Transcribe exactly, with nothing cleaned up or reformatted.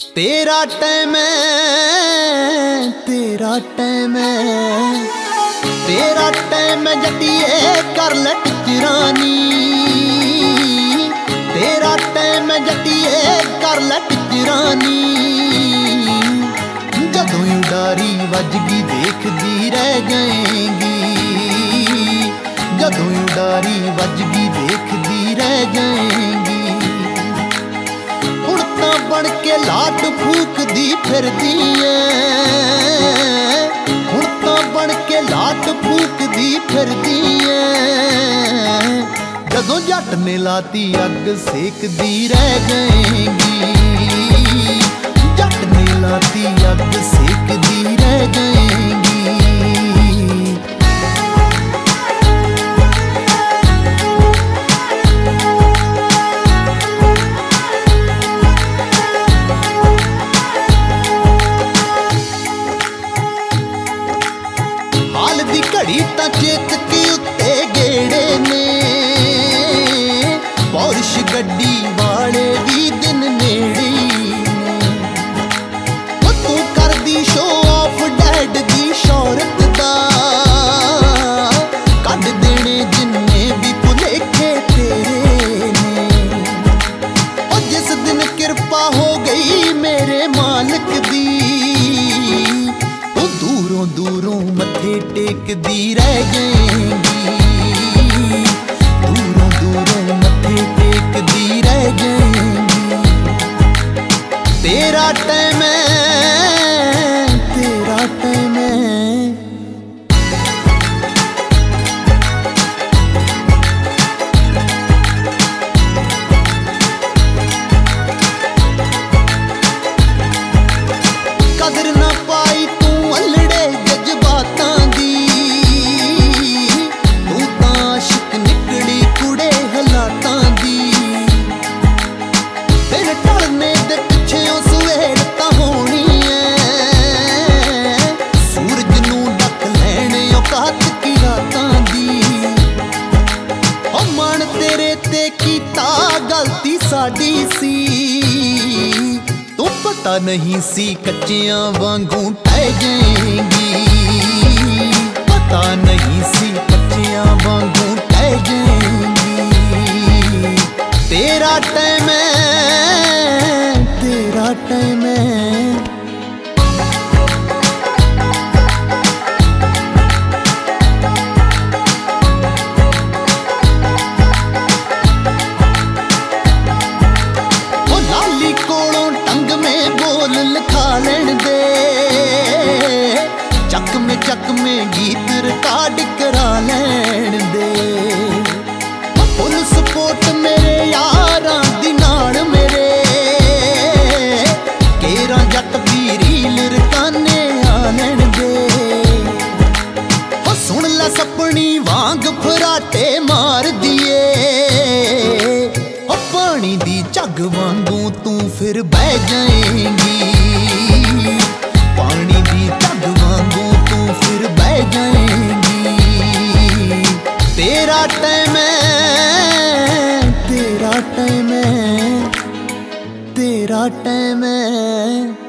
तेरा टाइम है, तेरा टाइम है, तेरा टाइम है जटिए कर ले टिचरानी। तेरा टाइम है जटिए कर ले टिचरानी। जदों उडारी वजगी देखदी रह जाएगी, जदों उडारी वजगी देखदी रह जाएगी। हुण तां बन के लाट फूकदी फिरदी ऐ, हुण तां बन के लाट फूकदी फिरदी ऐ। जदों जट ने लाती अग सेकदी रह जाएगी, जट ने लाती अग सेकदी रह जाएगी। हाल दी घड़ी तां चेतकी उत्ते गेड़े ने, पौरिश गड्डी वाले भी दिन नेड़े ने। तू करदी शो ऑफ डैड दी शौहरत दा, कढ देने जिन्ने भी भुलेखे तेरे ने। और जिस दिन कृपा हो गई मेरे मालिक दी, तू दूरों दूरों मत्थे टेकदी रह जाएगी, दूरों दूरों मत्थे टेकदी रह जाएगी। तेरा टाइम है, तेरा टाइम है। कदर ना पाई तू अल्लड़े जज्बातां दी, तू तां आशिक निकली कुड़े हालातां दी। दिन ढलने दे पिछेओ सवेर तां होनी ऐ, सूरज नूं ढक लैणे औकात की रातां दी। ओ मन तेरे ते कीता गलती साडी सी, तू पता नहीं सी कच्चियां वांगू ढह जाएगी, पता नहीं सी कच्चियां वांगू ढह जाएगी। तेरा टाइम है, तेरा टाइम है। लिखा लैण दे चक में चक में गीत रिकॉर्ड करा लैण दे। फुल सपोर्ट मेरे यारां दी नाल मेरे, केरां जट दी रील रकाने आ लैण दे। हो सुन लै सपनी वांग फराटे मार दिए, पानी दी झग वांगू तू फिर बह जाएगी, पानी दी झग वांगू तू फिर बह जाएगी। तेरा टाइम है, तेरा टाइम है, तेरा टाइम है।